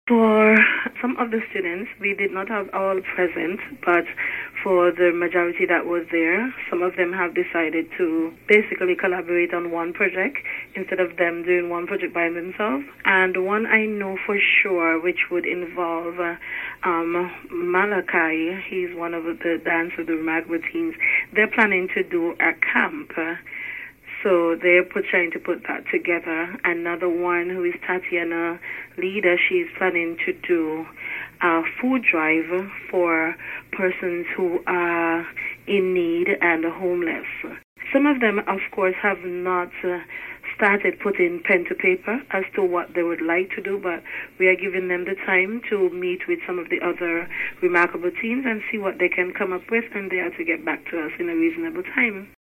For some of the students, we did not have all present, but for the majority that was there, some of them have decided to basically collaborate on one project instead of them doing one project by themselves. And one I know for sure, which would involve Malachi, he's one of the Dance of the Remarkable Teens. They're planning to do a camp. So they're trying to put that together. Another one who is Tatiana Leader, she's planning to do a food drive for persons who are in need and homeless. Some of them, of course, have not started putting pen to paper as to what they would like to do, but we are giving them the time to meet with some of the other remarkable teens and see what they can come up with, and they are to get back to us in a reasonable time.